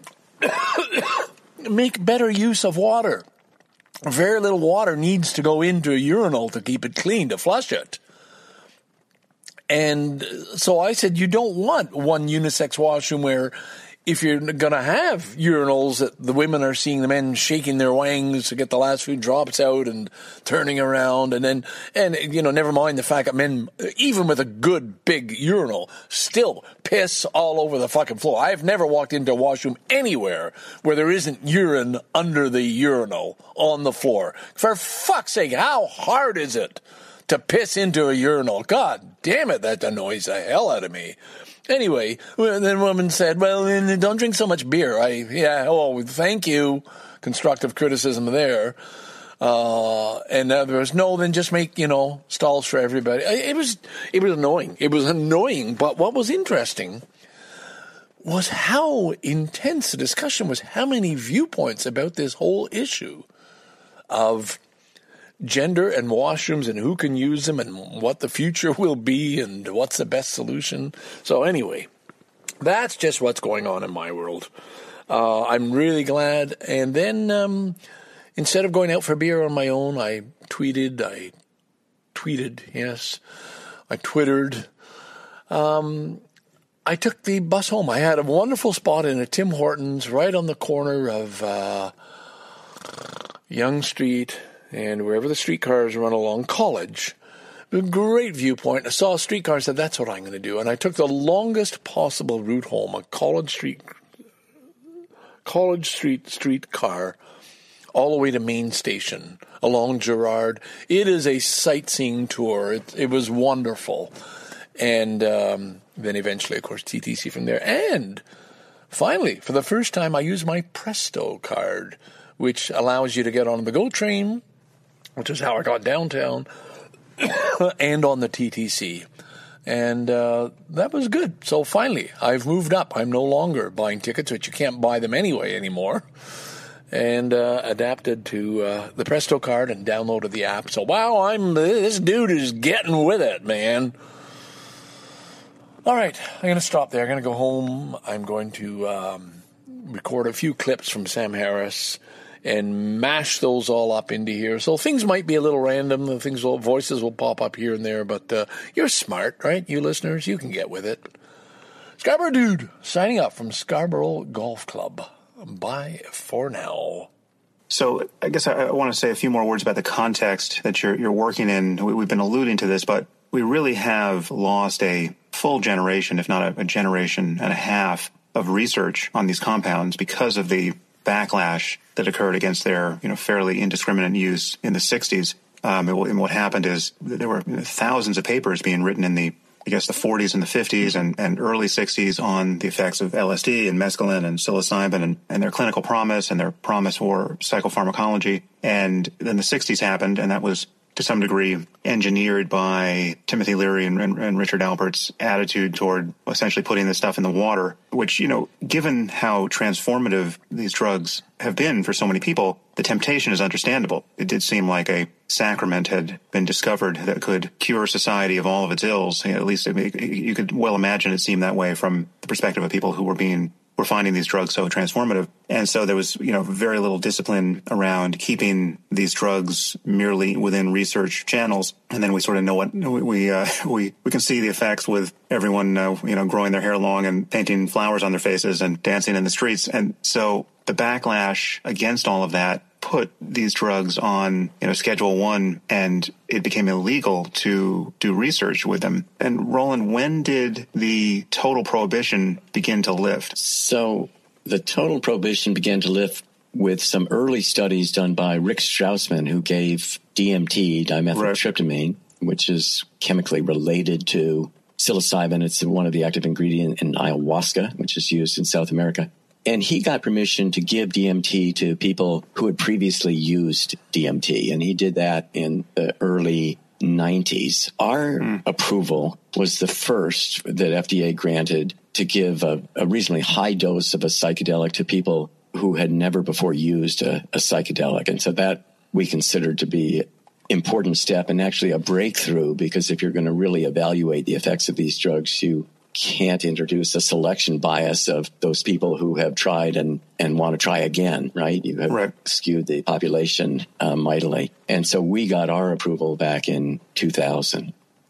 make better use of water. Very little water needs to go into a urinal to keep it clean, to flush it. And so I said, you don't want one unisex washroom where if you're going to have urinals that the women are seeing the men shaking their wangs to get the last few drops out and turning around. And then, and, you know, never mind the fact that men, even with a good big urinal, still piss all over the fucking floor. I've never walked into a washroom anywhere where there isn't urine under the urinal on the floor. For fuck's sake, how hard is it to piss into a urinal? God damn it, that annoys the hell out of me. Anyway, then the woman said, well, don't drink so much beer. I, yeah, oh, thank you. Constructive criticism there. Uh, and uh, there was, no, then just make, you know, stalls for everybody. It was, it was annoying. It was annoying. But what was interesting was how intense the discussion was, how many viewpoints about this whole issue of gender and washrooms and who can use them and what the future will be and what's the best solution. So anyway, that's just what's going on in my world. Uh, I'm really glad. And then um, instead of going out for beer on my own, I tweeted, I tweeted, yes, I twittered. Um, I took the bus home. I had a wonderful spot in a Tim Hortons right on the corner of uh, Yonge Street and wherever the streetcars run along College. A great viewpoint. I saw a streetcar and said, that's what I'm going to do. And I took the longest possible route home, a College Street College Street streetcar, all the way to Main Station, along Gerrard. It is a sightseeing tour. It, it was wonderful. And um, then eventually, of course, T T C from there. And finally, for the first time, I used my Presto card, which allows you to get on the GO train, which is how I got downtown, and on the T T C. And uh, that was good. So finally, I've moved up. I'm no longer buying tickets, which you can't buy them anyway anymore, and uh, adapted to uh, the Presto card and downloaded the app. So, wow, I'm this dude is getting with it, man. All right, I'm going to stop there. I'm going to go home. I'm going to um, record a few clips from Sam Harris and mash those all up into here. So things might be a little random. The things will, voices will pop up here and there, but uh, you're smart, right? You listeners, you can get with it. Scarborough Dude, signing up from Scarborough Golf Club. Bye for now. So I guess I, I want to say a few more words about the context that you're, you're working in. We, we've been alluding to this, but we really have lost a full generation, if not a, a generation and a half of research on these compounds because of the backlash that occurred against their, you know, fairly indiscriminate use in the sixties. Um, and what happened is there were you know, thousands of papers being written in the, I guess, the forties and the fifties and, and early sixties on the effects of L S D and mescaline and psilocybin and, and their clinical promise and their promise for psychopharmacology. And then the sixties happened, and that was to some degree engineered by Timothy Leary and, and, and Richard Alpert's attitude toward essentially putting this stuff in the water, which, you know, given how transformative these drugs have been for so many people, the temptation is understandable. It did seem like a sacrament had been discovered that could cure society of all of its ills. You know, at least it, you could well imagine it seemed that way from the perspective of people who were being were finding these drugs so transformative. And so there was, you know, very little discipline around keeping these drugs merely within research channels. And then we sort of know what we, uh, we, we can see the effects with everyone, uh, you know, growing their hair long and painting flowers on their faces and dancing in the streets. And so the backlash against all of that put these drugs on, you know, Schedule One, and it became illegal to do research with them. And Roland, when did the total prohibition begin to lift? So the total prohibition began to lift with some early studies done by Rick Straussman, who gave D M T, dimethyltryptamine, right, which is chemically related to psilocybin. It's one of the active ingredients in ayahuasca, which is used in South America. And he got permission to give D M T to people who had previously used D M T. And he did that in the early nineties. Our mm. approval was the first that F D A granted to give a, a reasonably high dose of a psychedelic to people who had never before used a, a psychedelic. And so that we considered to be an important step and actually a breakthrough, because if you're going to really evaluate the effects of these drugs, you can't introduce a selection bias of those people who have tried and, and want to try again, right? You have right. skewed the population uh, mightily. And so we got our approval back in two thousand.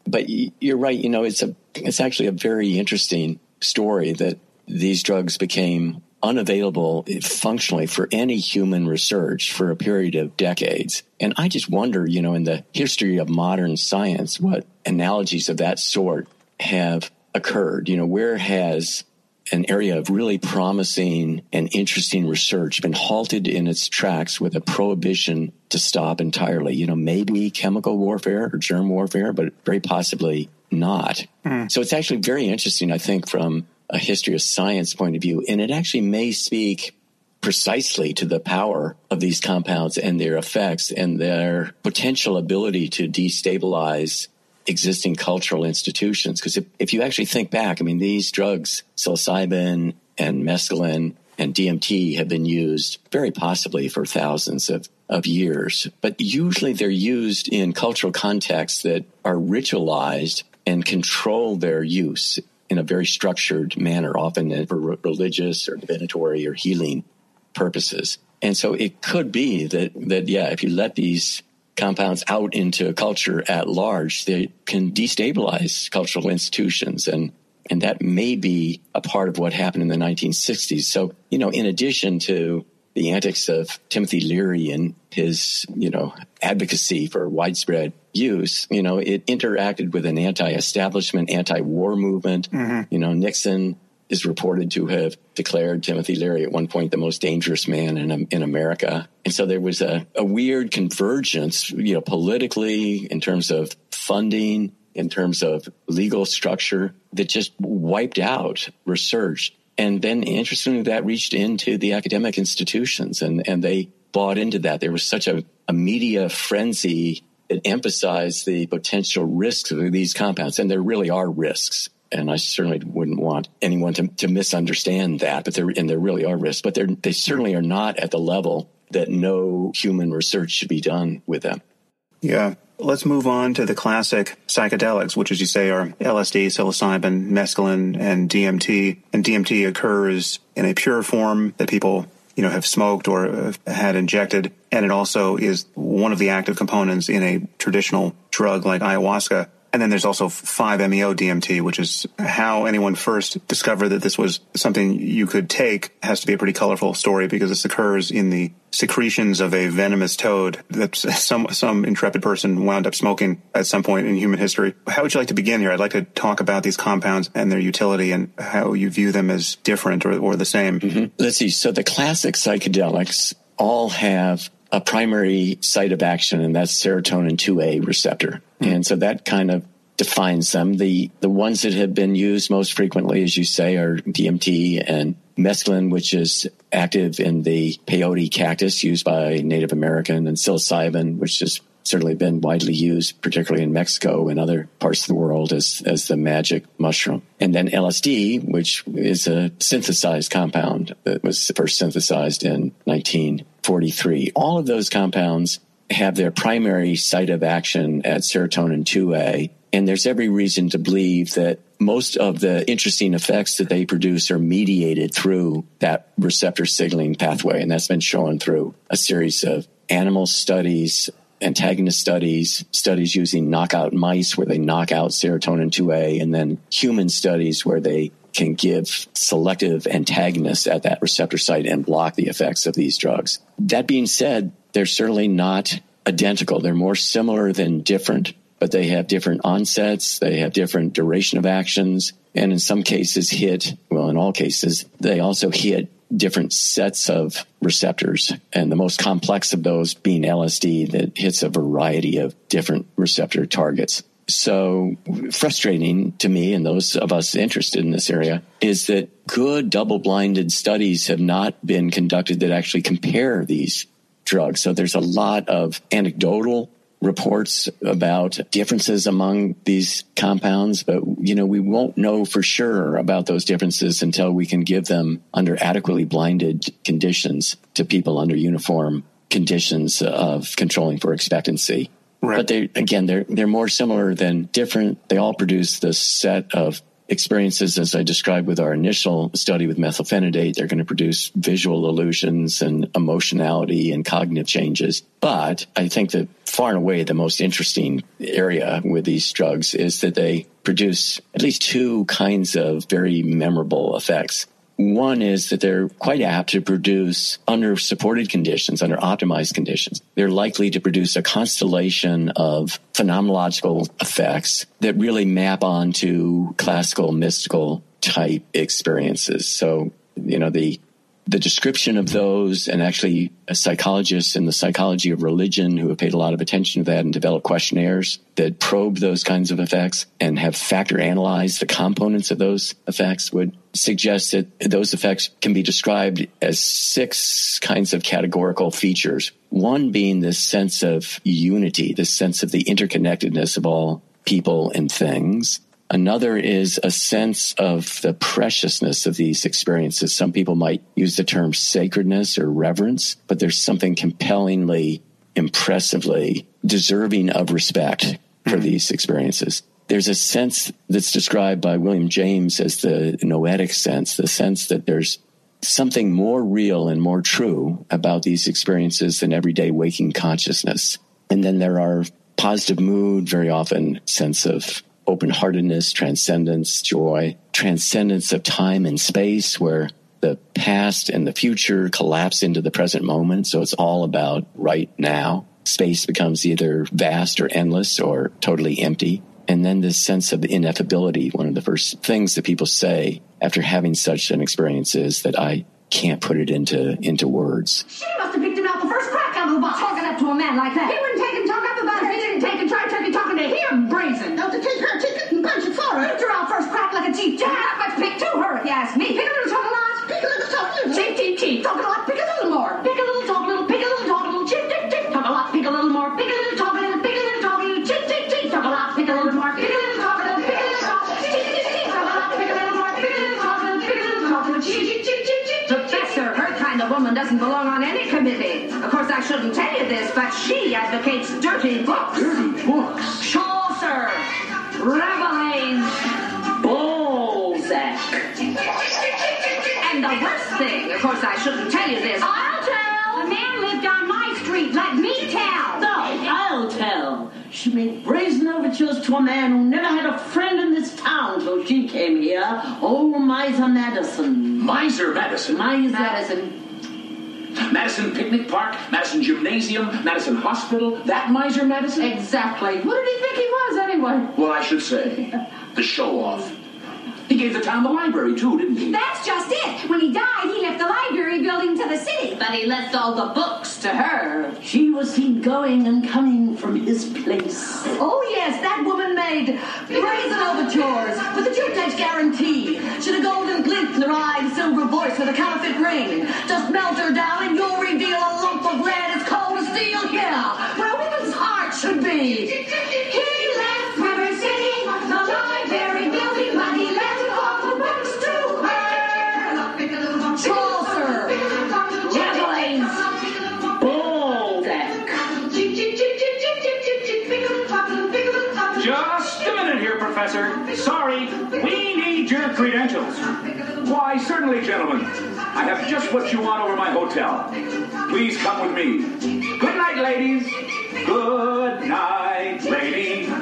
But you're right. You know, it's a it's actually a very interesting story that these drugs became unavailable functionally for any human research for a period of decades. And I just wonder, you know, in the history of modern science, what analogies of that sort have occurred. You know, where has an area of really promising and interesting research been halted in its tracks with a prohibition to stop entirely? You know, maybe chemical warfare or germ warfare, but very possibly not. Mm. So it's actually very interesting, I think, from a history of science point of view, and it actually may speak precisely to the power of these compounds and their effects and their potential ability to destabilize existing cultural institutions. Because if, if you actually think back, I mean, these drugs, psilocybin and mescaline and D M T, have been used very possibly for thousands of, of years. But usually they're used in cultural contexts that are ritualized and control their use in a very structured manner, often for religious or divinatory or healing purposes. And so it could be that, that yeah, if you let these compounds out into culture at large, they can destabilize cultural institutions. And, and that may be a part of what happened in the nineteen sixties. So, you know, in addition to the antics of Timothy Leary and his, you know, advocacy for widespread use, you know, it interacted with an anti-establishment, anti-war movement. Mm-hmm. You know, Nixon is reported to have declared Timothy Leary at one point the most dangerous man in in America. And so there was a, a weird convergence, you know, politically, in terms of funding, in terms of legal structure, that just wiped out research. And then, interestingly, that reached into the academic institutions, and, and they bought into that. There was such a, a media frenzy that emphasized the potential risks of these compounds, and there really are risks. And I certainly wouldn't want anyone to, to misunderstand that, but there and there really are risks. But they're, they certainly are not at the level that no human research should be done with them. Yeah. Let's move on to the classic psychedelics, which, as you say, are L S D, psilocybin, mescaline, and D M T. And D M T occurs in a pure form that people, you know, have smoked or have had injected. And it also is one of the active components in a traditional drug like ayahuasca. And then there's also five meo D M T, which is how anyone first discovered that this was something you could take. Has to be a pretty colorful story, because this occurs in the secretions of a venomous toad that some some intrepid person wound up smoking at some point in human history. How would you like to begin here? I'd like to talk about these compounds and their utility and how you view them as different or, or the same. Mm-hmm. Let's see. So the classic psychedelics all have a primary site of action, and that's serotonin two A receptor. Mm-hmm. And so that kind of defines them. The the ones that have been used most frequently, as you say, are D M T and mescaline, which is active in the peyote cactus used by Native American, and psilocybin, which has certainly been widely used, particularly in Mexico and other parts of the world, as, as the magic mushroom. And then L S D, which is a synthesized compound that was first synthesized in nineteen forty-three. All of those compounds have their primary site of action at serotonin two A. And there's every reason to believe that most of the interesting effects that they produce are mediated through that receptor signaling pathway. And that's been shown through a series of animal studies, antagonist studies, studies using knockout mice where they knock out serotonin two A, and then human studies where they can give selective antagonists at that receptor site and block the effects of these drugs. That being said, they're certainly not identical. They're more similar than different, but they have different onsets, they have different duration of actions, and in some cases hit, well, in all cases, they also hit different sets of receptors, and the most complex of those being L S D, that hits a variety of different receptor targets. So frustrating to me and those of us interested in this area is that good double-blinded studies have not been conducted that actually compare these drugs. So there's a lot of anecdotal reports about differences among these compounds, but, you know, we won't know for sure about those differences until we can give them under adequately blinded conditions to people under uniform conditions of controlling for expectancy. Right. But they, again, they're they're more similar than different. They all produce this set of experiences, as I described with our initial study with methylphenidate. They're going to produce visual illusions and emotionality and cognitive changes. But I think that far and away the most interesting area with these drugs is that they produce at least two kinds of very memorable effects. One is that they're quite apt to produce, under supported conditions, under optimized conditions, they're likely to produce a constellation of phenomenological effects that really map onto classical mystical type experiences. So, you know, the the description of those, and actually psychologists in the psychology of religion who have paid a lot of attention to that and developed questionnaires that probe those kinds of effects and have factor analyzed the components of those effects would suggest that those effects can be described as six kinds of categorical features. One being this sense of unity, this sense of the interconnectedness of all people and things. Another is a sense of the preciousness of these experiences. Some people might use the term sacredness or reverence, but there's something compellingly, impressively deserving of respect for these experiences. There's a sense that's described by William James as the noetic sense, the sense that there's something more real and more true about these experiences than everyday waking consciousness. And then there are positive mood, very often sense of open-heartedness, transcendence, joy, transcendence of time and space, where the past and the future collapse into the present moment. So it's all about right now. Space becomes either vast or endless or totally empty. And then this sense of ineffability. One of the first things that people say after having such an experience is that I can't put it into, into words. She must have picked him out the first crack out of the box, talking up to a man like that. He wouldn't take and talk up about her. He didn't take and try turkey talking to him, brazen. Not to take her ticket and punch it for her. You drew out first crack like a cheap jack. Not much pick to her, if you ask me. Pick a little, talk a lot. Pick a little, talk a little. Cheap, cheap, cheap. Talk a lot, pick a little more. Pick a little, talk a little. Pick a little, talk a little. Chip, chip, chip. Talk a lot, pick a little more. Pick a little, talk a little. Pick a little, talk a little. Chip, chip, chip. Talk a lot, pick a little more. Pick a little, talk a little. Pick a little, talk. Chip, chip, chip. Talk a lot, pick a little more. Pick a little, talk a little. Pick a little, talk a little. Chip, chip, chip, chip, chip. Professor, her kind of woman doesn't belong on any committee. Of course, I shouldn't tell you this, but she advocates dirty books. Dirty books? Chaucer, Rabelais, Balzac. And the worst thing, of course, I shouldn't tell you this. I'll tell. A man lived on my street. Let me tell. No, I'll tell. She made brazen overtures to a man who never had a friend in this town till she came here. Old Miser Madison. Miser Madison? Miser Madison. Madison Picnic Park, Madison Gymnasium, Madison Hospital, that Miser Madison? Exactly. Who did he think he was, anyway? Well, I should say, the show-off. He gave the town the library, too, didn't he? That's just it. When he died, he left the library building to the city. But he left all the books to her. She was seen going and coming from his place. Oh, yes, that woman made brazen overtures with a two-page guarantee. She'd a golden glint in her eye, a silver voice with a counterfeit ring. Just melt her down and you'll reveal a lump of lead as cold as steel here, where a woman's heart should be. He left River City, the library building, but he left Chaucer, Rabelais, Balzac. Just a minute here, Professor. Sorry, we need your credentials. Why, certainly, gentlemen. I have just what you want over my hotel. Please come with me. Good night, ladies. Good night, ladies.